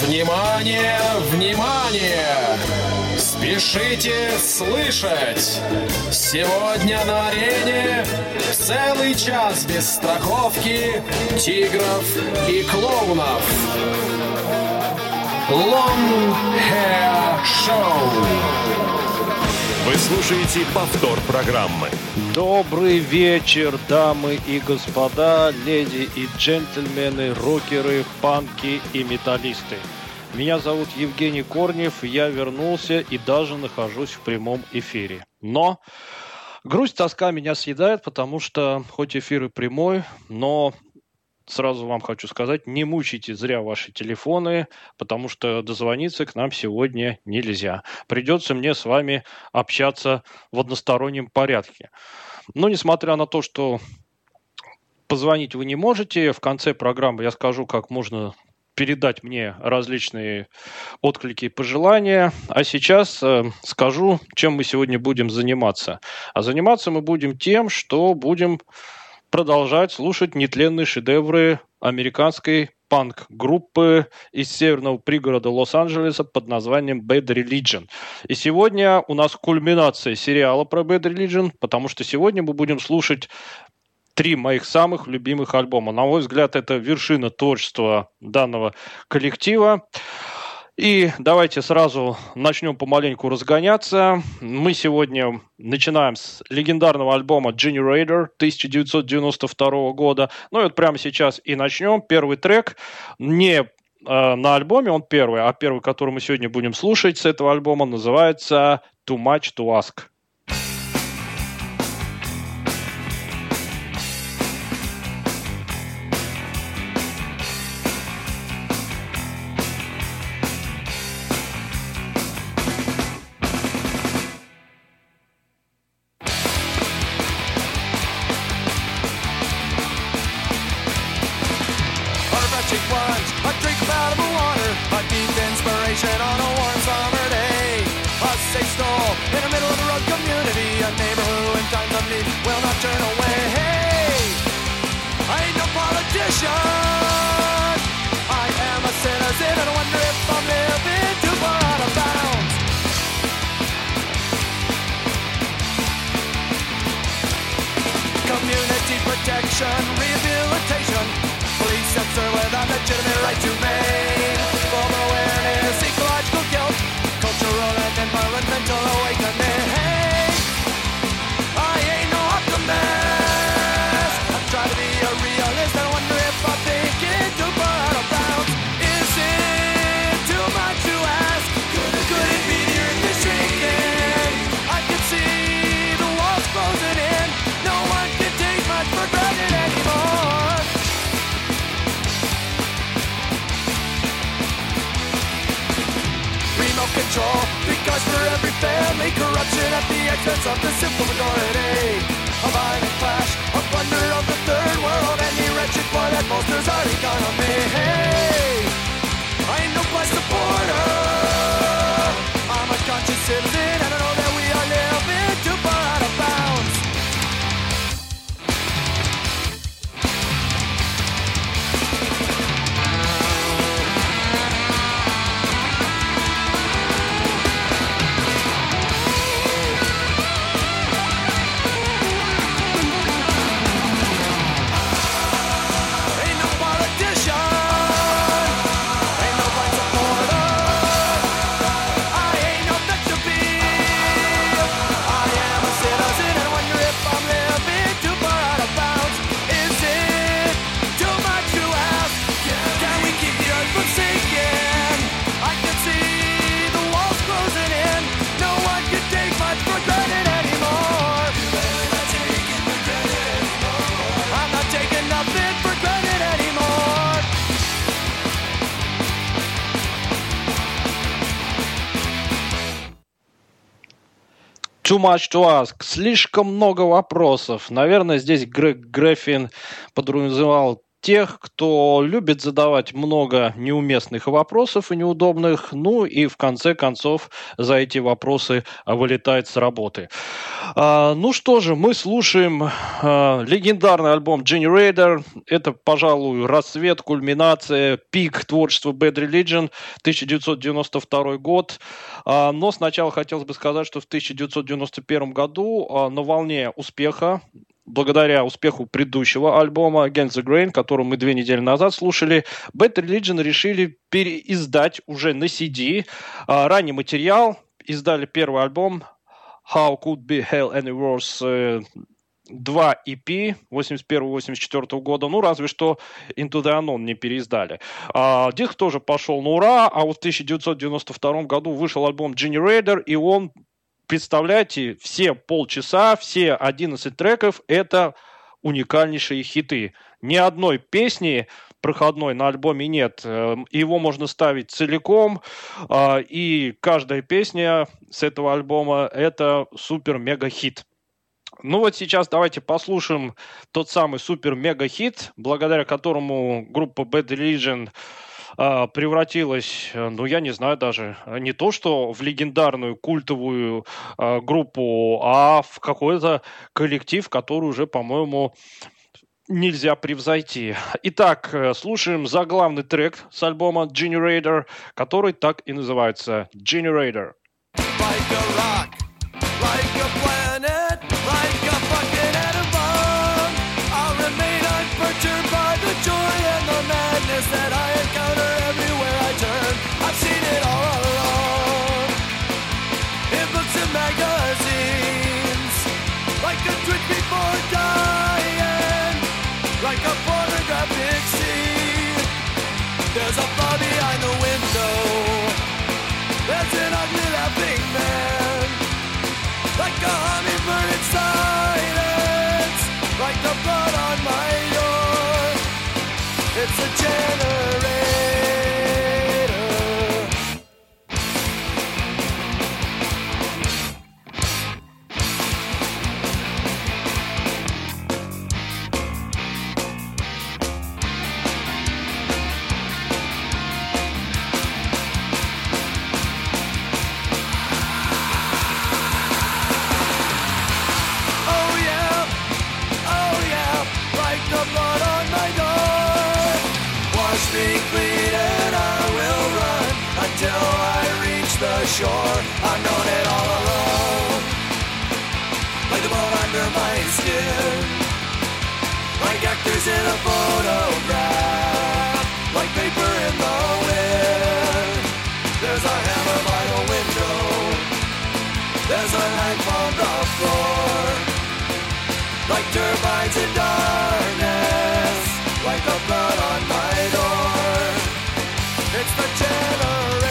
Внимание, внимание! Спешите слышать! Сегодня на арене целый час без страховки тигров и клоунов. Long Hair Show. Вы слушаете повтор программы. Добрый вечер, дамы и господа, леди и джентльмены, рокеры, панки и металлисты. Меня зовут Евгений Корнев, я вернулся и даже нахожусь в прямом эфире. Но грусть, тоска меня съедает, потому что хоть эфир и прямой, но сразу вам хочу сказать, не мучайте зря ваши телефоны, потому что дозвониться к нам сегодня нельзя. Придется мне с вами общаться в одностороннем порядке. Но несмотря на то, что позвонить вы не можете, в конце программы я скажу, как можно передать мне различные отклики и пожелания. А сейчас скажу, чем мы сегодня будем заниматься. А заниматься мы будем тем, что будем продолжать слушать нетленные шедевры американской панк-группы из северного пригорода Лос-Анджелеса под названием Bad Religion. И сегодня у нас кульминация сериала про Bad Religion, потому что сегодня мы будем слушать 3 моих самых любимых альбома. На мой взгляд, это вершина творчества данного коллектива. И давайте сразу начнем помаленьку разгоняться. Мы сегодня начинаем с легендарного альбома Generator 1992 года. Ну и вот прямо сейчас и начнем. Первый трек не на альбоме, он первый, а первый, который мы сегодня будем слушать с этого альбома, называется Too Much to Ask. Rehabilitation, police censor without legitimate right to remain. Global awareness, ecological guilt, cultural and environmental awakening. Hey, I ain't no optimist. I'm trying to be a realist. I wonder if I'm thinking too far out of bounds. Is it too much to ask? Could it be the earth is shrinking? I can see the walls closing in. No one can take much for granted anymore. Remote control, big cars for every family. Corruption at the expense of the simple majority. A violent clash, a plunder of the third world. Any wretched boy that bolsters our economy. Hey, I ain't no blood supporter. I'm a conscious citizen and I know that we are living too far out of bounds. Too much to ask. Слишком много вопросов. Наверное, здесь Грег Гриффин подразумевал тех, кто любит задавать много неуместных вопросов и неудобных, ну и в конце концов за эти вопросы вылетает с работы. Ну что же, мы слушаем легендарный альбом Generator. Это, пожалуй, расцвет, кульминация, пик творчества Bad Religion, 1992 год. Но сначала хотелось бы сказать, что в 1991 году на волне успеха, благодаря успеху предыдущего альбома Against the Grain, который мы 2 недели назад слушали, Bad Religion решили переиздать уже на CD ранний материал. Издали первый альбом How Could Be Hell Any Worse, 2 EP 81-84 года, ну разве что Into the Unknown не переиздали. Диск тоже пошел на ура, а вот в 1992 году вышел альбом Generator, и он, представляете, все полчаса, все 11 треков — это уникальнейшие хиты. Ни одной песни проходной на альбоме нет. Его можно ставить целиком, и каждая песня с этого альбома — это супер-мега-хит. Ну вот сейчас давайте послушаем тот самый супер-мега-хит, благодаря которому группа Bad Religion превратилась, ну я не знаю даже, не то что в легендарную культовую группу, а в какой-то коллектив, который уже, по-моему, нельзя превзойти. Итак, слушаем заглавный трек с альбома Generator, который так и называется Generator. Like a rock, like a planet, like a fucking atom bomb. I'll remain unperturbed by the joy and the madness that I encounter everywhere I turn. I've seen it all along, in books and magazines, like a twitch before dying, like a pornographic scene. There's a bar behind the window, there's an ugly laughing man, like a hummingbird in silence, like the blood on my door. It's a generator. Shore, I've known it all along, like the bone under my skin, like actors in a photograph, like paper in the wind. There's a hammer by the window, there's a knife on the floor, like turbines in darkness, like the blood on my door. It's the generator.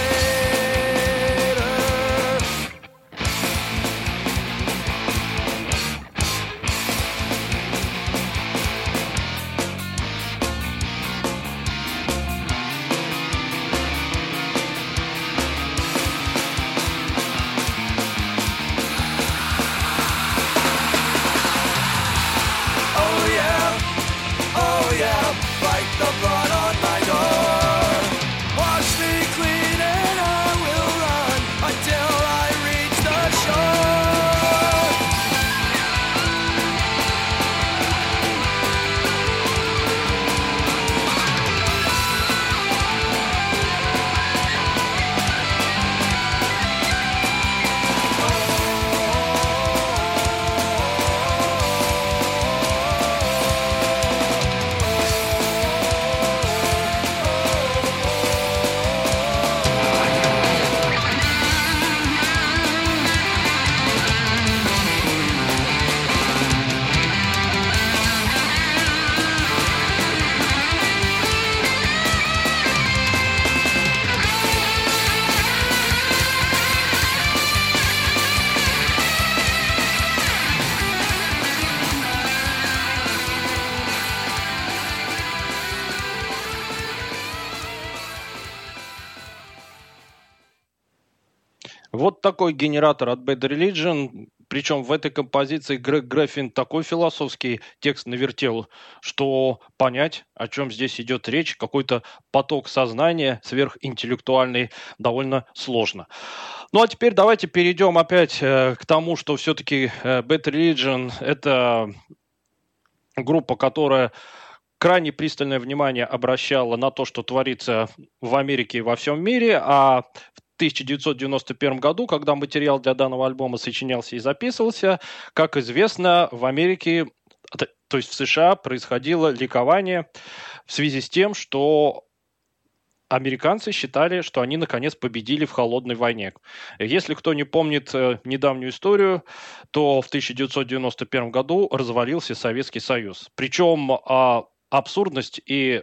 Вот такой генератор от Bad Religion. Причем в этой композиции Грег Гриффин такой философский текст навертел, что понять, о чем здесь идет речь, какой-то поток сознания сверхинтеллектуальный, довольно сложно. Ну а теперь давайте перейдем опять к тому, что все-таки Bad Religion — это группа, которая крайне пристальное внимание обращала на то, что творится в Америке и во всем мире, а в 1991 году, когда материал для данного альбома сочинялся и записывался, как известно, в Америке, то есть в США, происходило ликование в связи с тем, что американцы считали, что они наконец победили в холодной войне. Если кто не помнит недавнюю историю, то в 1991 году развалился Советский Союз. Причем абсурдность и,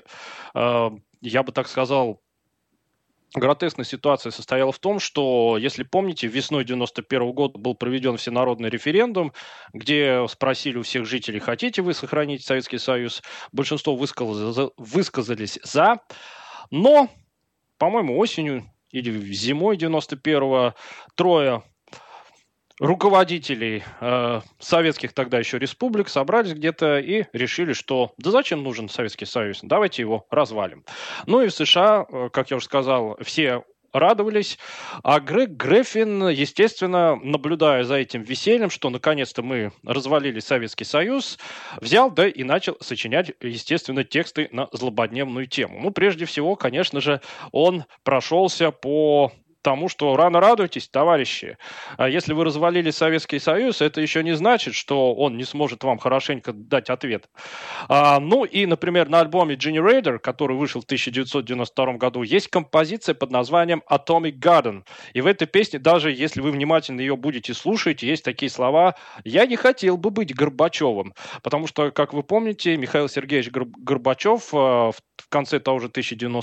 я бы так сказал, гротескная ситуация состояла в том, что, если помните, весной 1991 года был проведен всенародный референдум, где спросили у всех жителей, хотите вы сохранить Советский Союз. Большинство высказались «за». Но, по-моему, осенью или зимой 91-го трое руководителей советских тогда еще республик собрались где-то и решили, что да зачем нужен Советский Союз, давайте его развалим. Ну и в США, как я уже сказал, все радовались, а Грег Гриффин, естественно, наблюдая за этим весельем, что наконец-то мы развалили Советский Союз, взял, да и начал сочинять, естественно, тексты на злободневную тему. Ну, прежде всего, конечно же, он прошелся по тому, что рано радуйтесь, товарищи. Если вы развалили Советский Союз, это еще не значит, что он не сможет вам хорошенько дать ответ. Ну и, например, на альбоме Generator, который вышел в 1992 году, есть композиция под названием Atomic Garden. И в этой песне, даже если вы внимательно ее будете слушать, есть такие слова «Я не хотел бы быть Горбачевым». Потому что, как вы помните, Михаил Сергеевич Горбачев в конце того же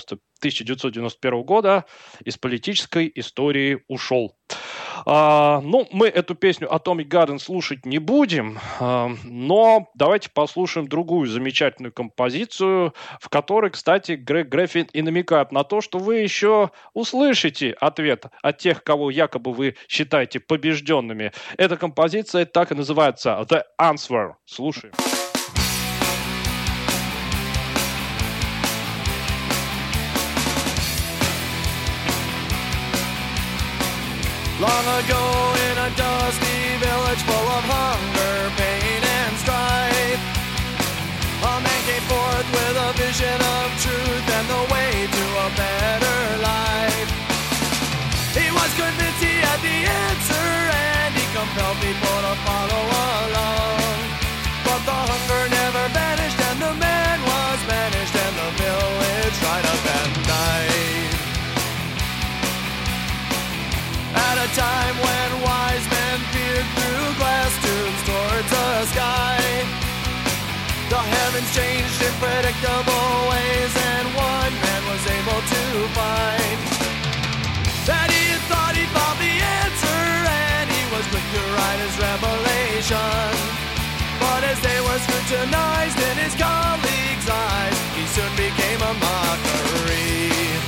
1991 года из политической истории ушел. Ну, мы эту песню Atomic Garden слушать не будем, но давайте послушаем другую замечательную композицию, в которой, кстати, Грег Гриффин и намекает на то, что вы еще услышите ответ от тех, кого якобы вы считаете побежденными. Эта композиция так и называется The Answer. Слушаем. Long ago in a dusty village full of hunger, pain and strife, a man came forth with a vision of truth and the way to a better life. He was convinced he had the answer and he compelled people to follow along. But the hunger never vanished and the man was banished and the village dried up and died. At a time when wise men peered through glass tubes towards the sky, the heavens changed in predictable ways, and one man was able to find that he had thought he found the answer, and he was quick to write his revelation. But as they were scrutinized in his colleagues' eyes, he soon became a mockery.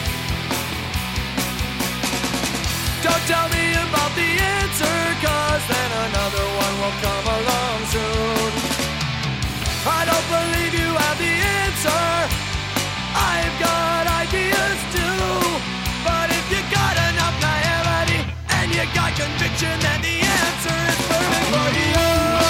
Don't tell me about the answer, 'cause then another one will come along soon. I don't believe you have the answer. I've got ideas too. But if you got enough naivety and you got conviction, then the answer is perfect for you.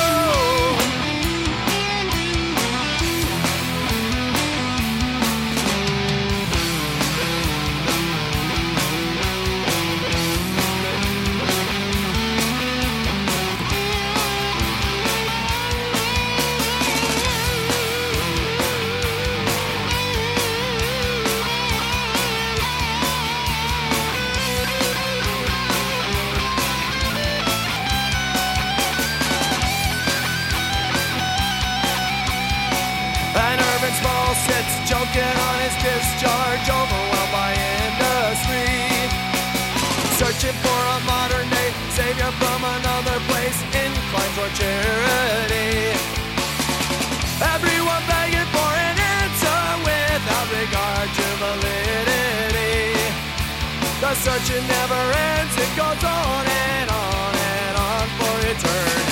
Sits choking on his discharge, overwhelmed by industry, searching for a modern day savior from another place, inclined for charity. Everyone begging for an answer without regard to validity. The searching never ends, it goes on and on and on for eternity.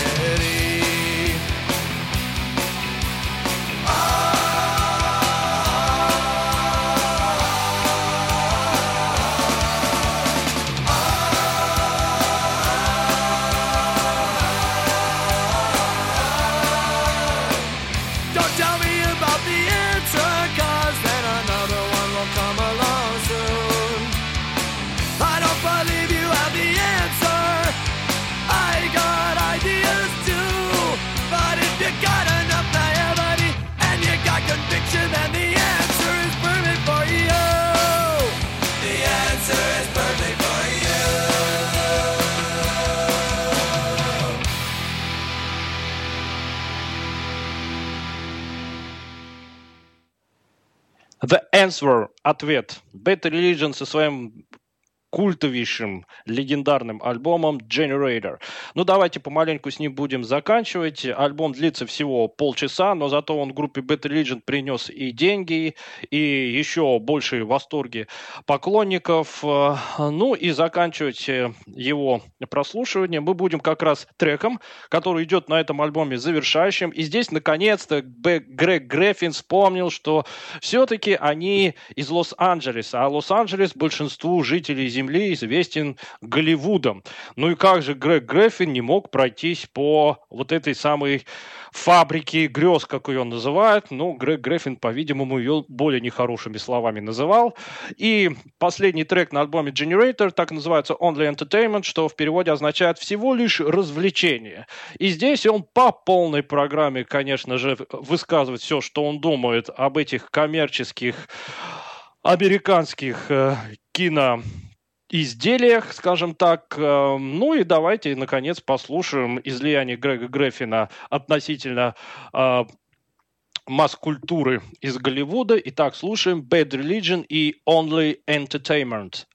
Answer, ответ. Bad Religion со своим культовейшим, легендарным альбомом Generator. Ну, давайте помаленьку с ним будем заканчивать. Альбом длится всего полчаса, но зато он группе Bad Religion принес и деньги, и еще большие восторги поклонников. Ну, и заканчивать его прослушивание мы будем как раз треком, который идет на этом альбоме завершающим. И здесь, наконец-то, Грег Гриффин вспомнил, что все-таки они из Лос-Анджелеса, а Лос-Анджелес большинству жителей Земли известен Голливудом. Ну и как же Грег Гриффин не мог пройтись по вот этой самой фабрике грез, как ее называют. Ну, Грег Гриффин, по-видимому, ее более нехорошими словами называл. И последний трек на альбоме Generator так называется Only Entertainment, что в переводе означает всего лишь развлечение. И здесь он по полной программе, конечно же, высказывает все, что он думает об этих коммерческих американских киноизделиях, скажем так. Ну и давайте, наконец, послушаем излияние Грега Гриффина относительно масс-культуры из Голливуда. Итак, слушаем Bad Religion и Only Entertainment.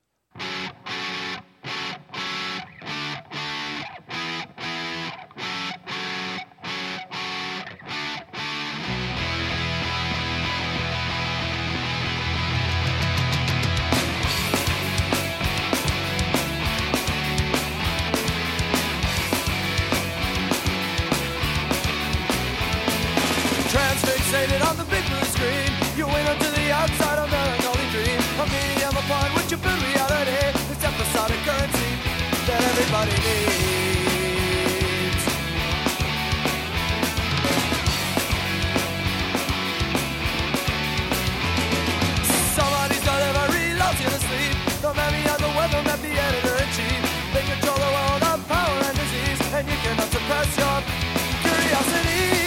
Transfixated on the big blue screen, you went up to the outside of melancholy dream. A medium upon which you build reality, this episodic currency that everybody needs. Somebody's got every loves you to sleep. The mammy and the weather met the editor-in-chief. They control the world of power and disease, and you cannot suppress your curiosity.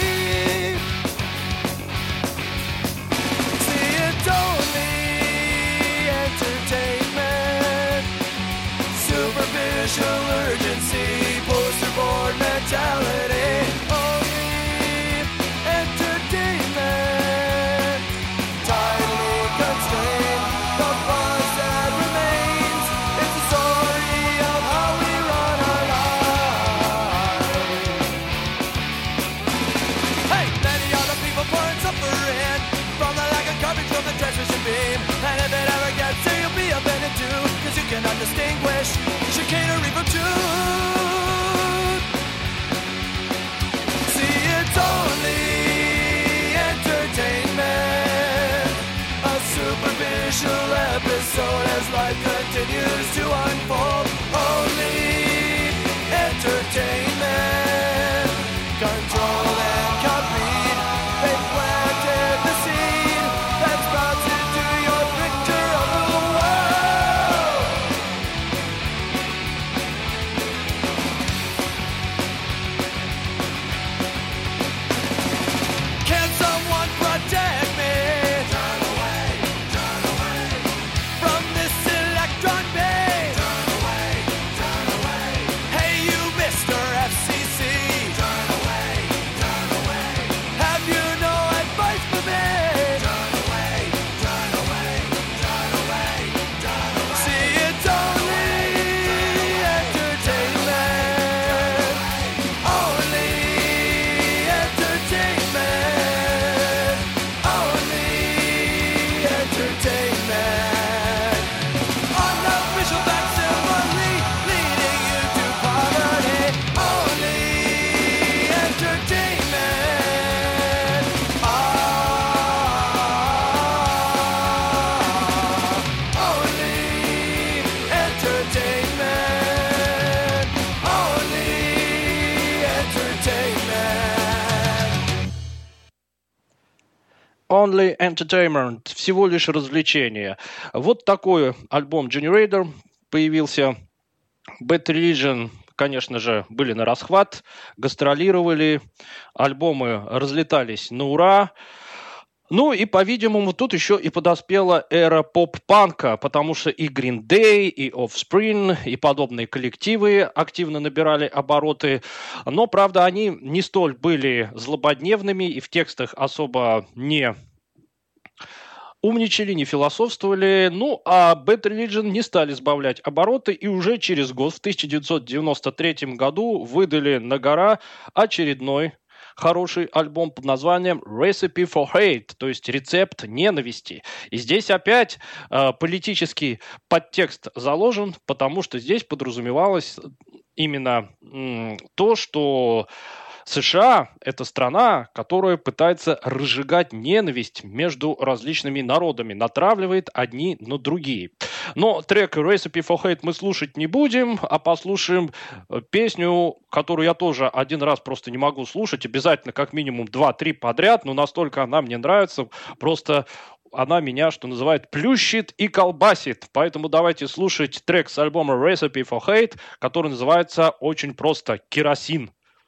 Superficial urgency, poster board mentality, only entertainment, tightly constrained, the buzz that remains is the story of how we run our lives. Hey, many other people pouring suffering from the lack of coverage from the transmission beam, and if it ever gets to you, be offended too, cause you cannot distinguish chicanery from truth. See, it's only entertainment, a superficial episode as life continues to unfold. Only entertainment, control and complete. They planted the seed that sprouts into your picture of the world. Can someone protect me? Turn away from this electron beam. Turn away. Hey, you, Mr. FCC. Turn away. Have you no advice for me? Turn away. See, it's only entertainment. Only entertainment. Only entertainment. Unofficial facsimile leading you to poverty. Only entertainment. Only entertainment. Only entertainment. Only Entertainment. Всего лишь развлечение. Вот такой альбом Generator появился. Bad Religion, конечно же, были на расхват, гастролировали, альбомы разлетались на ура. Ну и, по-видимому, тут еще и подоспела эра поп-панка, потому что и Green Day, и Offspring, и подобные коллективы активно набирали обороты. Но, правда, они не столь были злободневными и в текстах особо не умничали, не философствовали. Ну, а Bad Religion не стали сбавлять обороты и уже через год, в 1993 году, выдали на гора очередной хороший альбом под названием Recipe for Hate, то есть рецепт ненависти. И здесь опять политический подтекст заложен, потому что здесь подразумевалось именно то, что США – это страна, которая пытается разжигать ненависть между различными народами, натравливает одни на другие. Но трек Recipe for Hate мы слушать не будем, а послушаем песню, которую я тоже один раз просто не могу слушать, обязательно как минимум 2-3 подряд, но настолько она мне нравится, просто она меня, что называют, плющит и колбасит. Поэтому давайте слушать трек с альбома Recipe for Hate, который называется очень просто «Керосин».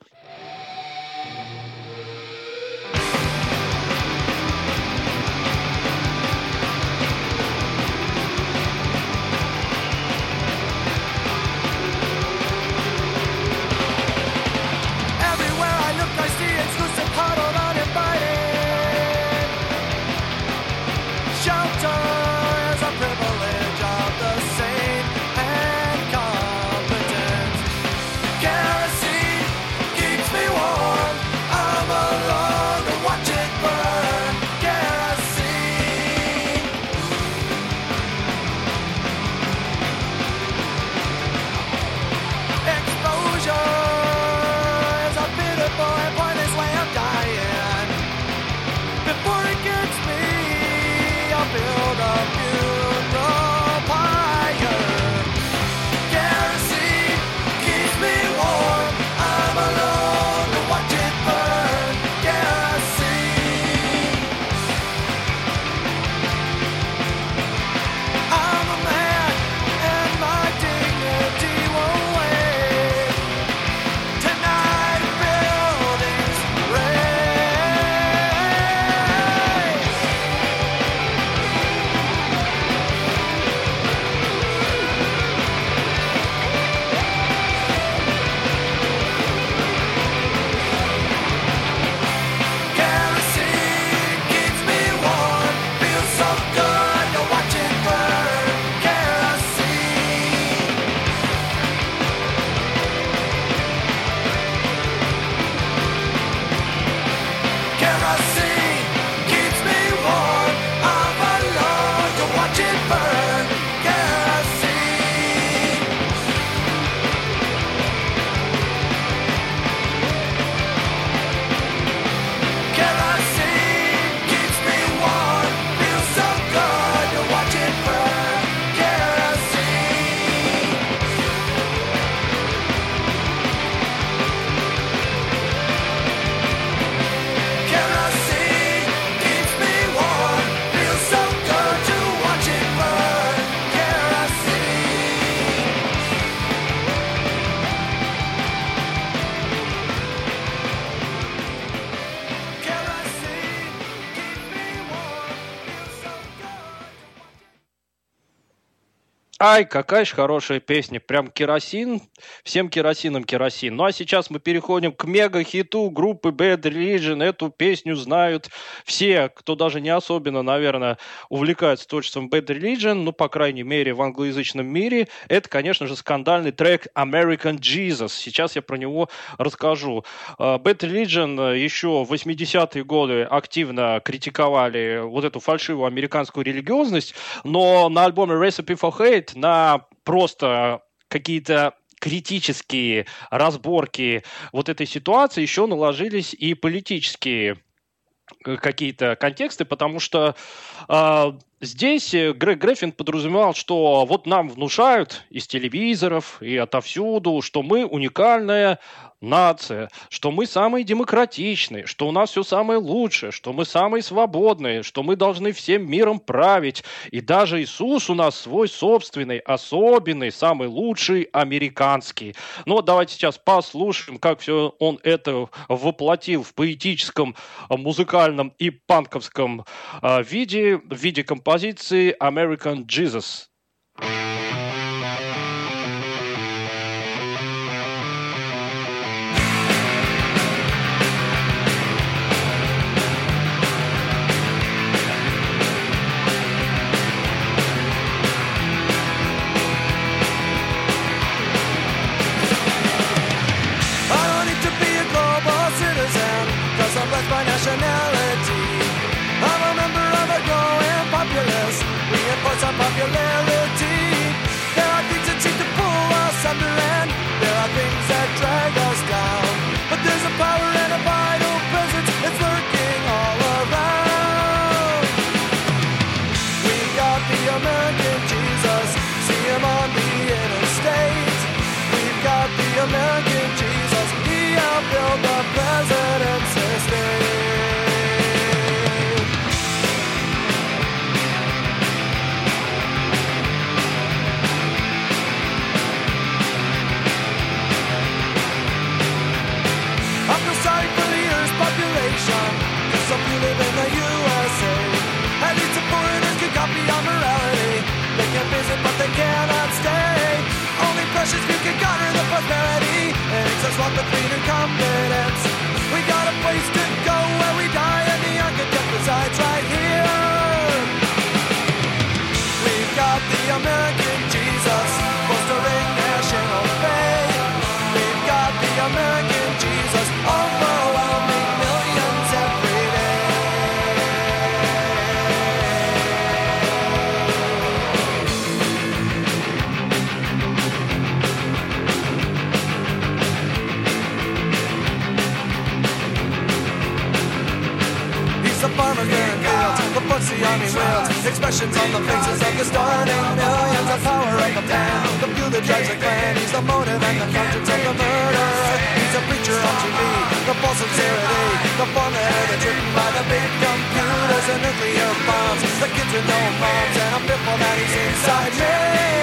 Ай, какая же хорошая песня. Прям керосин. Всем керосином керосин. Ну а сейчас мы переходим к мега-хиту группы Bad Religion. Эту песню знают все, кто даже не особенно, наверное, увлекается творчеством Bad Religion, ну, по крайней мере, в англоязычном мире. Это, конечно же, скандальный трек American Jesus. Сейчас я про него расскажу. Bad Religion еще в 80-е годы активно критиковали вот эту фальшивую американскую религиозность, но на альбоме Recipe for Hate на просто какие-то критические разборки вот этой ситуации еще наложились и политические какие-то контексты, потому что здесь Грег Гриффин подразумевал, что вот нам внушают из телевизоров и отовсюду, что мы уникальная нация, что мы самые демократичные, что у нас все самое лучшее, что мы самые свободные, что мы должны всем миром править. И даже Иисус у нас свой собственный, особенный, самый лучший, американский. Ну вот давайте сейчас послушаем, как все он это воплотил в поэтическом, музыкальном и панковском виде, в виде композиции American Jesus. confidence. We got a place to go where we die, and the architect resides right here. We've got the American Jesus, bolstering national faith. We've got the American Jesus, overwhelming millions every day. He's the farmer clearing fields, the books the army wields, expressions on the faces of the starving millions, the power of the man, the fuel that drives the clan. He's the motive and the conscience of the murder. He's a preacher on TV, the false sincerity, the formula that's written by the big computers and nuclear bombs, the kids with no moms, and I'm fearful that he's inside me.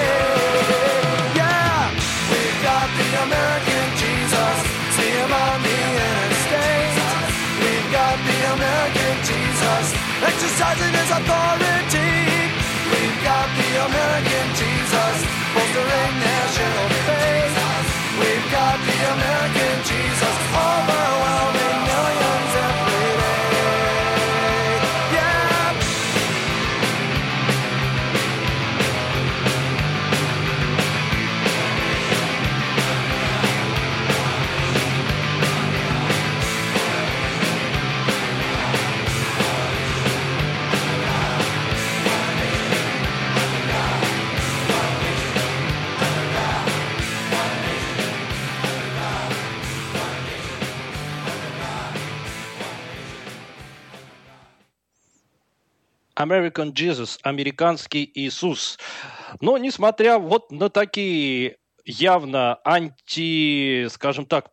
Yeah, we've got the American Jesus, see him on the interstate. We've got the American Jesus, exercising his authority. We've got the American Jesus, bolstering national faith. We've got the American Jesus, overwhelming millions every day. Yeah. American Jesus, американский Иисус. Но несмотря вот на такие явно скажем так,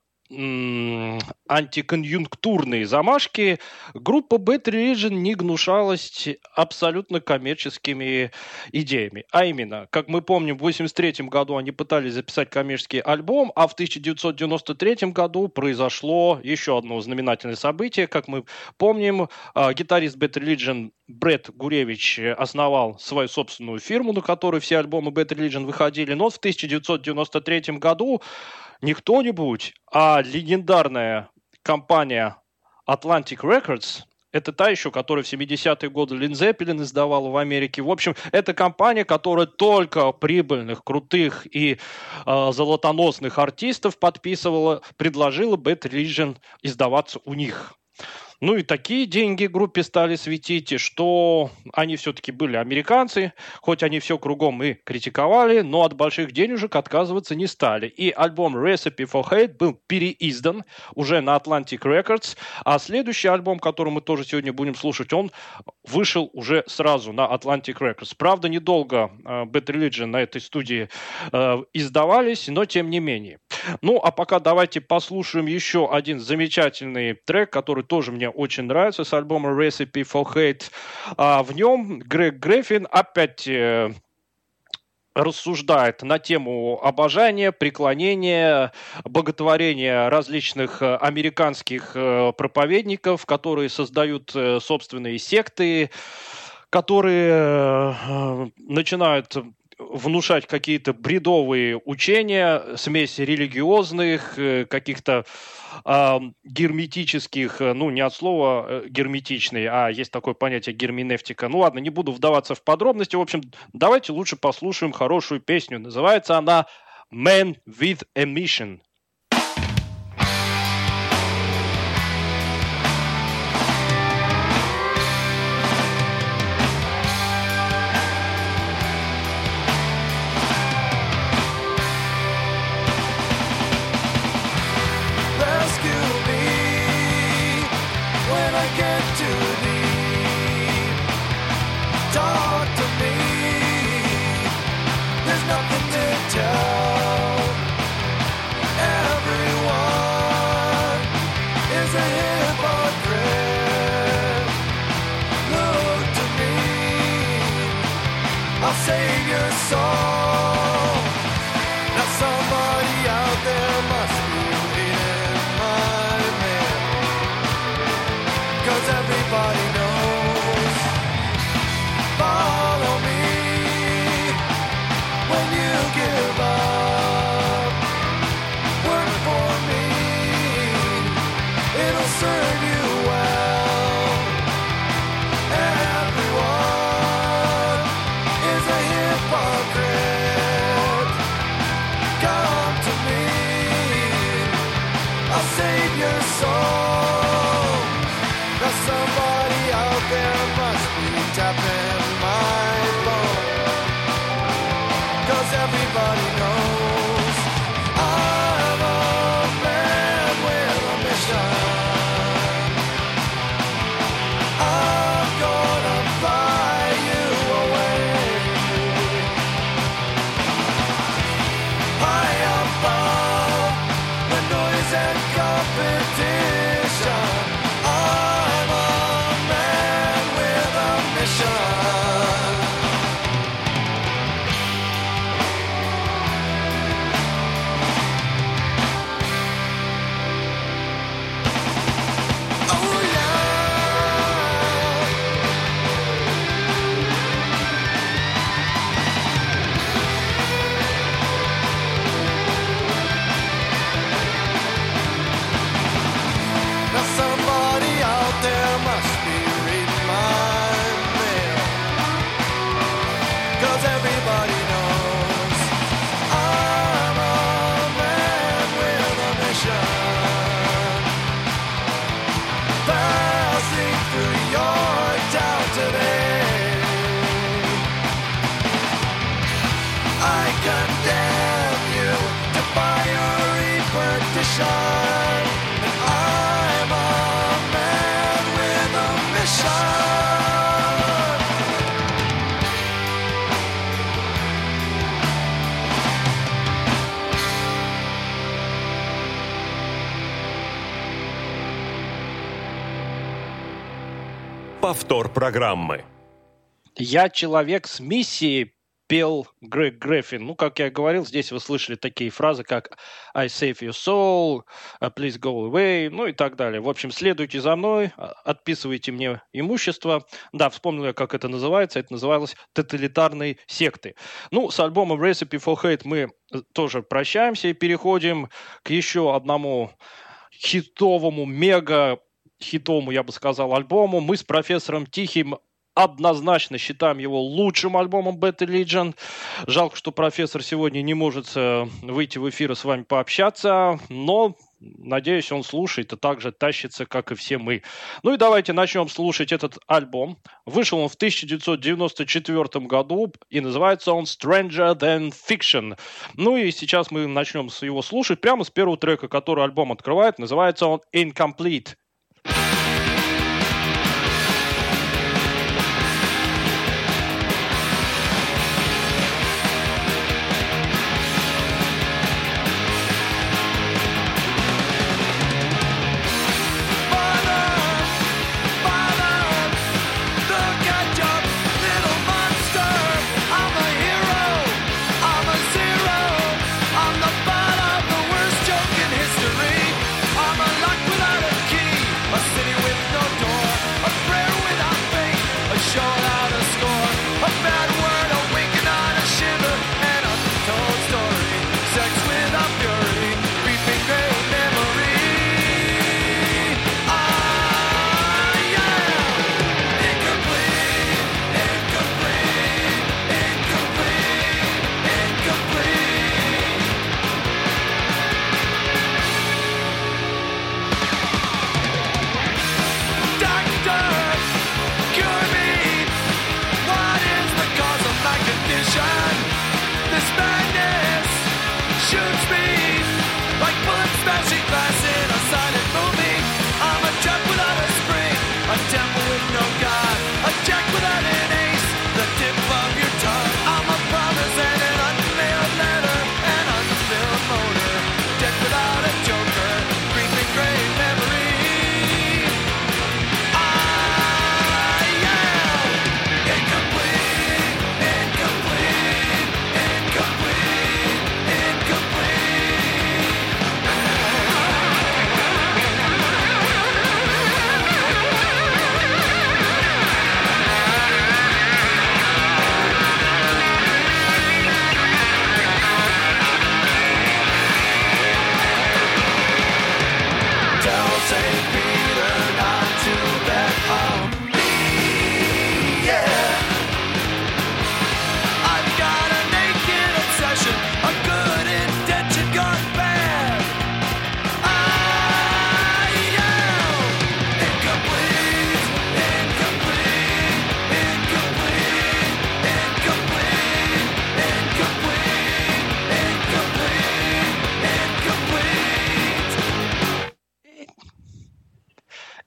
антиконъюнктурные замашки, группа Bad Religion не гнушалась абсолютно коммерческими идеями. А именно, как мы помним, в 1983 году они пытались записать коммерческий альбом, а в 1993 году произошло еще одно знаменательное событие. Как мы помним, гитарист Bad Religion Брэд Гуревич основал свою собственную фирму, на которой все альбомы Bad Religion выходили. Но в 1993 году не кто-нибудь, а легендарная компания Atlantic Records, это та еще, которая в 70-е годы Led Zeppelin издавала в Америке. В общем, это компания, которая только прибыльных, крутых и золотоносных артистов подписывала, предложила Bad Religion издаваться у них. Ну и такие деньги группе стали светить, что они все-таки были американцы, хоть они все кругом и критиковали, но от больших денежек отказываться не стали. И альбом Recipe for Hate был переиздан уже на Atlantic Records, а следующий альбом, который мы тоже сегодня будем слушать, он вышел уже сразу на Atlantic Records. Правда, недолго Bad Religion на этой студии издавались, но тем не менее. Ну, а пока давайте послушаем еще один замечательный трек, который тоже мне очень нравится, с альбома Recipe for Hate. В нем Грег Гриффин опять рассуждает на тему обожания, преклонения, боготворения различных американских проповедников, которые создают собственные секты, которые начинают внушать какие-то бредовые учения, смесь религиозных, каких-то герметических, ну, не от слова герметичный, а есть такое понятие герменевтика. Ну, ладно, не буду вдаваться в подробности. В общем, давайте лучше послушаем хорошую песню. Называется она «Man with a Mission». Save your soul. Now somebody out there must be in my man, 'cause everybody knows. Follow me when you give up. Work for me everybody knows I'm a man with a mission. I'm gonna fly you away high above the noise and competition. I'm a man with a mission. Oh yeah. Now somebody out there must be reading my mail, 'cause everybody knows I'm a man with a mission. Passing through your town today, I condemn you to fiery perdition. And I'm a man with a mission. Повтор программы. «Я человек с миссией», пел Грег Гриффин. Ну, как я и говорил, здесь вы слышали такие фразы, как «I save your soul», «Please go away», ну и так далее. В общем, следуйте за мной, отписывайте мне имущество. Да, вспомнил я, как это называется. Это называлось «Тоталитарные секты». Ну, с альбомом Recipe for Hate мы тоже прощаемся и переходим к еще одному хитовому, мега-хитовому, я бы сказал, альбому. Мы с профессором Тихим однозначно считаем его лучшим альбомом Bad Religion. Жалко, что профессор сегодня не может выйти в эфир и с вами пообщаться, но надеюсь, он слушает и так же тащится, как и все мы. Ну и давайте начнем слушать этот альбом. Вышел он в 1994 году и называется он Stranger Than Fiction. Ну и сейчас мы начнем его слушать прямо с первого трека, который альбом открывает. Называется он Incomplete. Incomplete.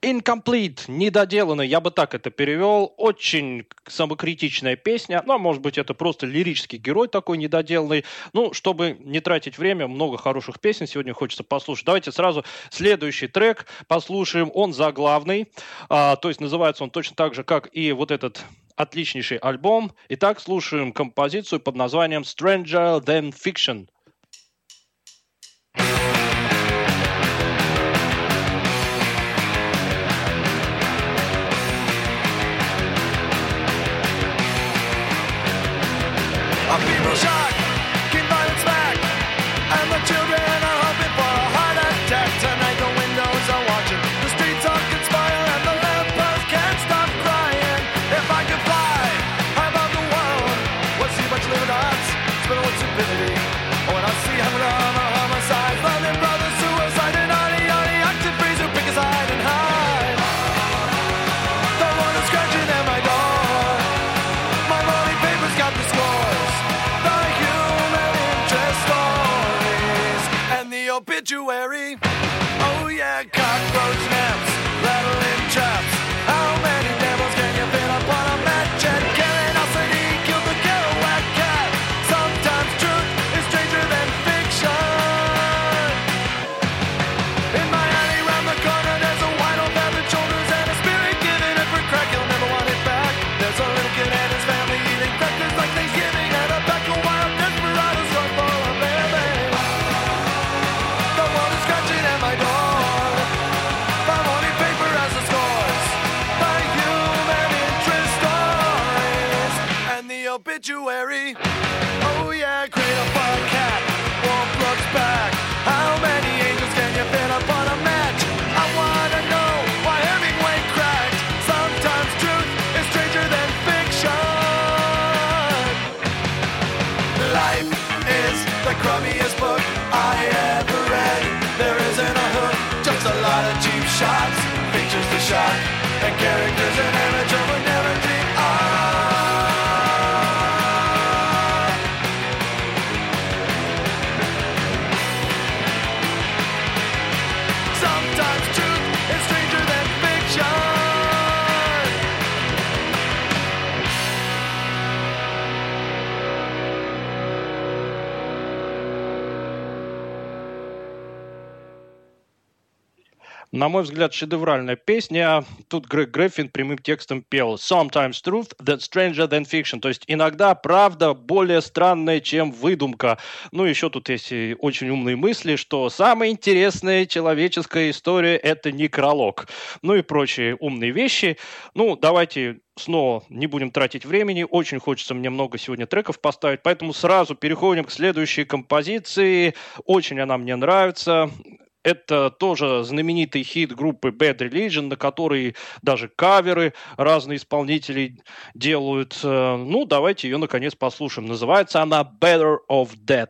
Incomplete, недоделанный, я бы так это перевел. Очень самокритичная песня. Ну, а может быть, это просто лирический герой такой недоделанный. Ну, чтобы не тратить время, много хороших песен сегодня хочется послушать. Давайте сразу следующий трек послушаем. Он заглавный. То есть называется он точно так же, как и вот этот отличнейший альбом. Итак, слушаем композицию под названием Stranger Than Fiction. People shock, keep violence back, and the children are hoping for a heart attack. Tonight the windows are watching, the streets all conspire, and the lamppost can't stop crying. If I could fly high above the world, would see much living arts, spin with stupidity. When I see homicides, loving brothers, suicide, and arty, active freeze who pick a side and hide. The one is scratching at my door, my morning paper's got the scores. Obituary. Oh yeah, cockroach naps, rattling traps. How many devils can you fit upon a match? And curiosity killed the Kerouac cat. Sometimes truth is stranger than fiction. In my alley round the corner, there's a white old man with shoulders and a spirit giving it for crack. He'll never want it back. There's a little kid and his family eating crackers like Thanksgiving, and a pack of wild desperados run for a baby. My door, my morning paper has the scores, my human interest stories, and the obituary. Oh yeah, cradle for a cat, warm looks back. How many angels can you fit upon a match? I wanna know why Hemingway cracked. Sometimes truth is stranger than fiction. Life is the crummiest book I ever read. There isn't a hook, just a lot of cheap shots, pictures to shock, and characters an image of a never dream. Sometimes truth is stranger than fiction. На мой взгляд, шедевральная песня. Тут Грег Гриффин прямым текстом пел «Sometimes truth that's stranger than fiction». То есть иногда правда более странная, чем выдумка. Ну, еще тут есть и очень умные мысли, что самая интересная человеческая история – это некролог. Ну и прочие умные вещи. Ну, давайте снова не будем тратить времени. Очень хочется мне много сегодня треков поставить, поэтому сразу переходим к следующей композиции. Очень она мне нравится. Это тоже знаменитый хит группы Bad Religion, на который даже каверы разные исполнители делают. Ну, давайте ее, наконец, послушаем. Называется она Better of Dead.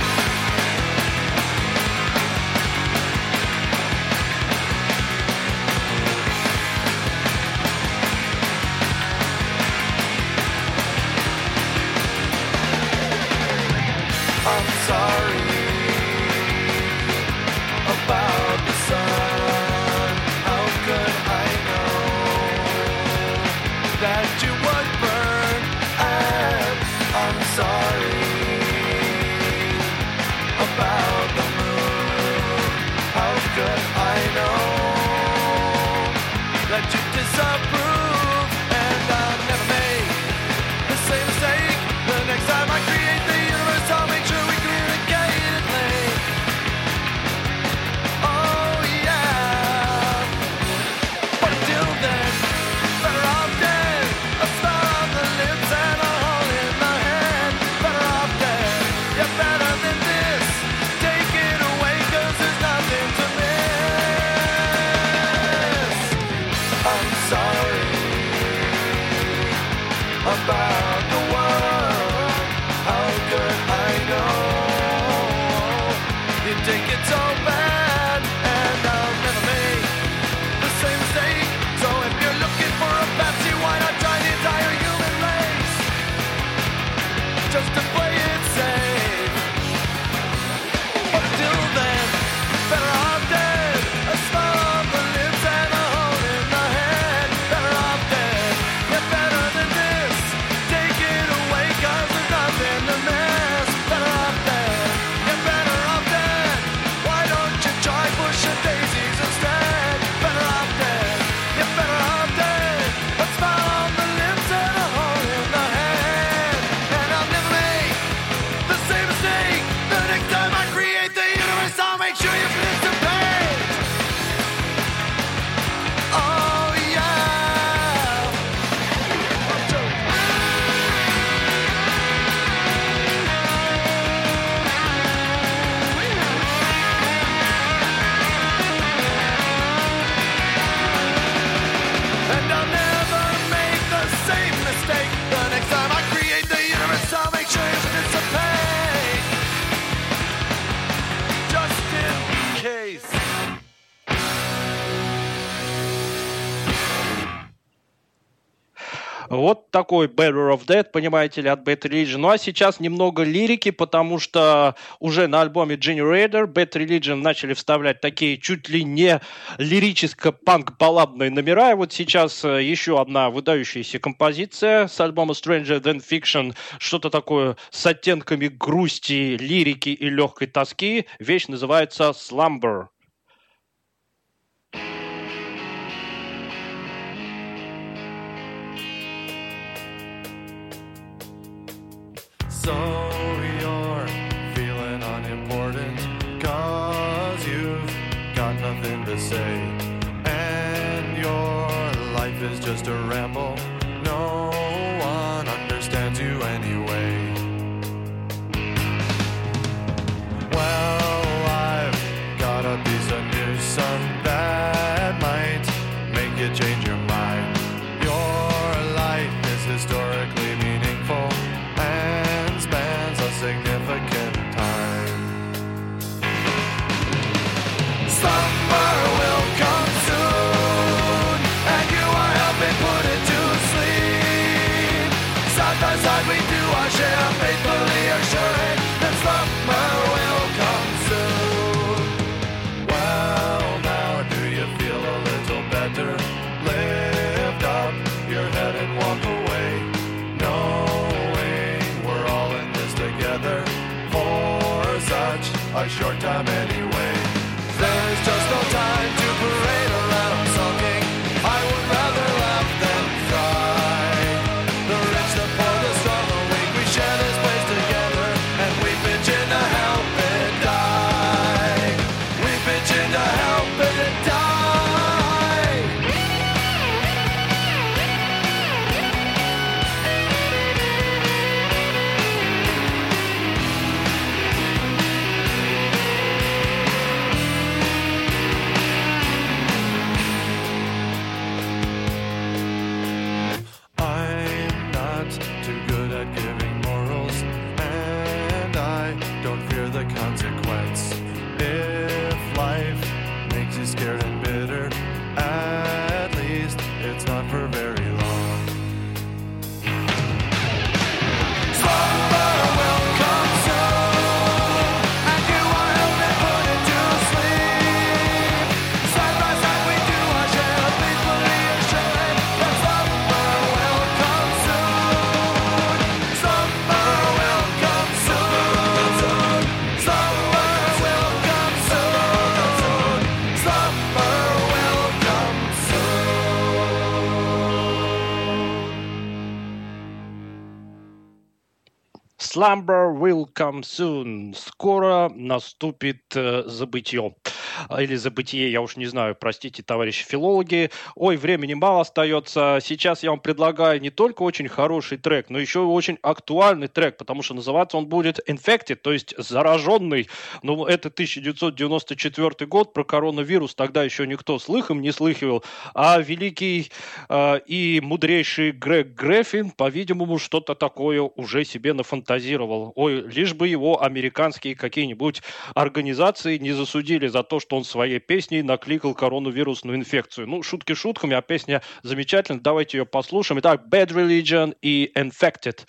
I'm sorry about the sun. How could I know that you would burn? And I'm sorry about the moon. How could I know that you disapprove? And I'll never make the same mistake the next time I create the universe. I'll make sure we communicate it late. Oh yeah. But until then, better off dead. A star on the lips and a hole in the head. Better off dead. You're better than this. Take it away, 'cause there's nothing to miss. I'm sorry about the world. How could I know? You think it's so bad, and I'll never make the same mistake. So if you're looking for a Pepsi, why not try the entire human race? Just to play it safe. But until then, better off dead. A star on the lips and a hole Вот такой Better of Dead, понимаете ли, от Bad Religion. Ну а сейчас немного лирики, потому что уже на альбоме Generator Bad Religion начали вставлять такие чуть ли не лирическо-панк-балладные номера. И вот сейчас еще одна выдающаяся композиция с альбома Stranger Than Fiction. Что-то такое с оттенками грусти, лирики и легкой тоски. Вещь называется Slumber. So you're feeling unimportant 'cause you've got nothing to say, and your life is just a ramble. No one understands you anyway. Well, I've got a piece of news, son, that might make you change your mind. Your life is historically meaningful and spans a significant time. Summer will come soon, and you are helping put it to sleep. Side by side we do our share, faithfully assuring that summer will come soon. Well, now do you feel a little better? Lift up your head and walk away, knowing we're all in this together for such a short time anyway. There's just no time to parade around sulking. I would rather laugh than cry. The rich, the poor, the strong, the weak, we share this place together, and we pitch in to help it die. We pitch in to help it die. I'm not too good at giving morals, and I don't fear the consequence. If life makes you scared and bitter, at least it's not for very long. Summer will come soon, and you are helping put it to sleep. Side by side we do our share, faithfully assuring that summer will come soon. Summer will come soon. Summer will come soon. Summer will come soon. Slumber will come soon. Скоро наступит забытье. Или забытие, я уж не знаю, простите, товарищи филологи. Ой, времени мало остается. Сейчас я вам предлагаю не только очень хороший трек, но еще и очень актуальный трек, потому что называться он будет Infected, то есть зараженный. Ну, это 1994 год, про коронавирус тогда еще никто слыхом не слыхивал, а великий и мудрейший Грег Греффин, по-видимому, что-то такое уже себе нафантазировал. Ой, лишь бы его американские какие-нибудь организации не засудили за то, что он своей песней накликал коронавирусную инфекцию. Ну, шутки шутками, а песня замечательная. Давайте ее послушаем. Итак, Bad Religion и Infected.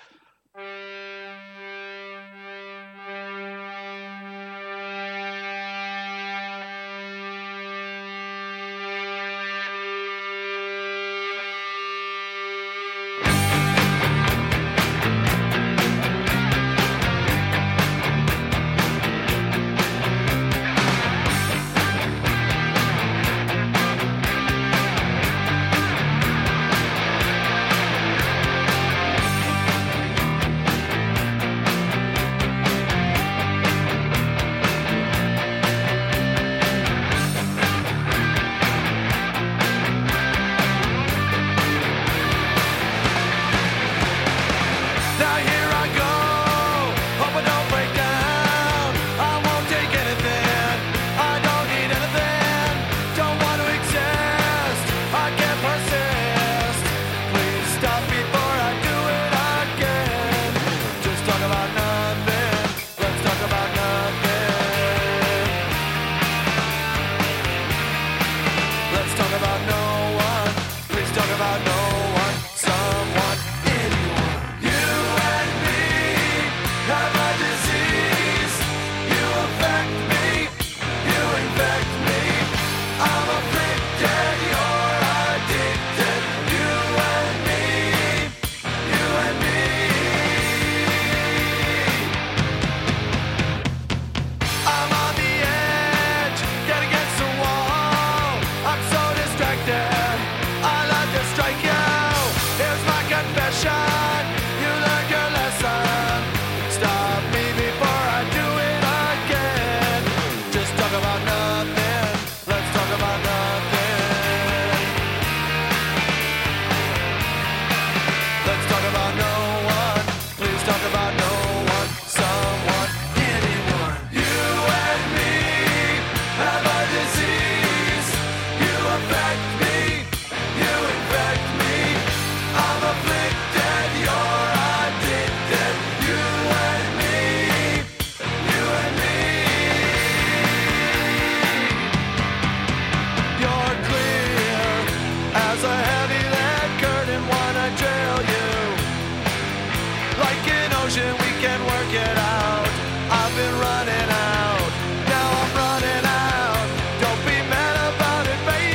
can work it out. I've been running out, now I'm running out. Don't be mad about it, baby.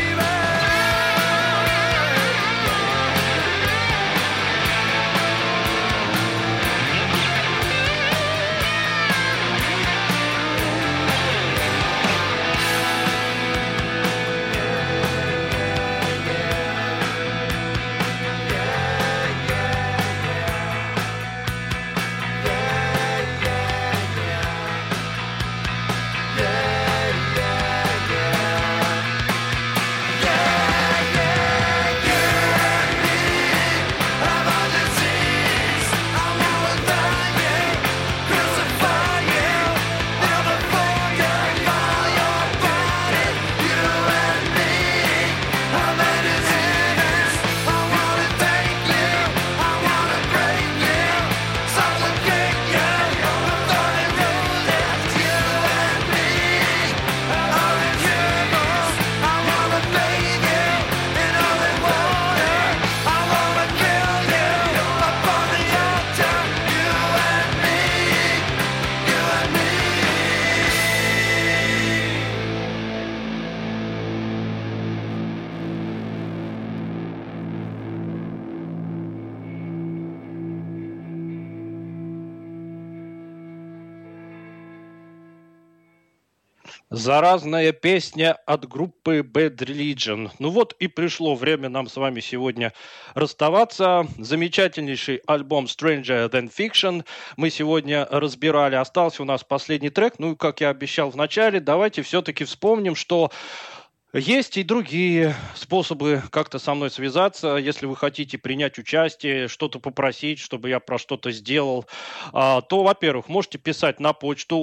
Заразная песня от группы Bad Religion. Ну вот и пришло время нам с вами сегодня расставаться. Замечательнейший альбом Stranger Than Fiction мы сегодня разбирали. Остался у нас последний трек. Ну и как я обещал в начале, давайте все-таки вспомним, что есть и другие способы как-то со мной связаться. Если вы хотите принять участие, что-то попросить, чтобы я про что-то сделал, то, во-первых, можете писать на почту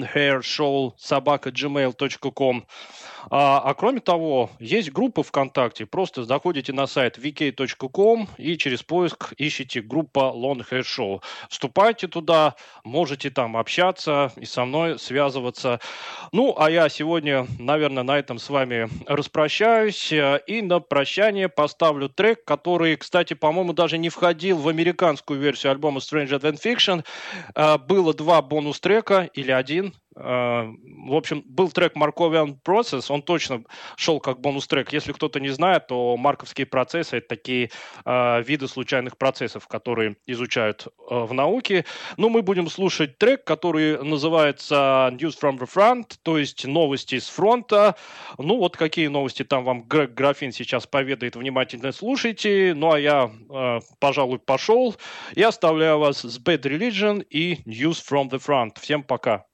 longhairshow@gmail.com. А кроме того, есть группа ВКонтакте. Просто заходите на сайт vk.com и через поиск ищите группа Long Hair Show. Вступайте туда, можете там общаться и со мной связываться. Ну, а я сегодня, наверное, на этом с вами распрощаюсь. И на прощание поставлю трек, который, кстати, по-моему, даже не входил в американскую версию альбома Stranger Than Fiction. Было 2 бонус-трека или 1. В общем, был трек Markovian Process, он точно шел как бонус-трек. Если кто-то не знает, то марковские процессы — это такие виды случайных процессов, которые изучают в науке. Но мы будем слушать трек, который называется News from the Front, то есть новости с фронта. Ну вот какие новости там вам Грег Графин сейчас поведает, внимательно слушайте. Ну а я, пожалуй, пошел и оставляю вас с Bad Religion и News from the Front. Всем пока.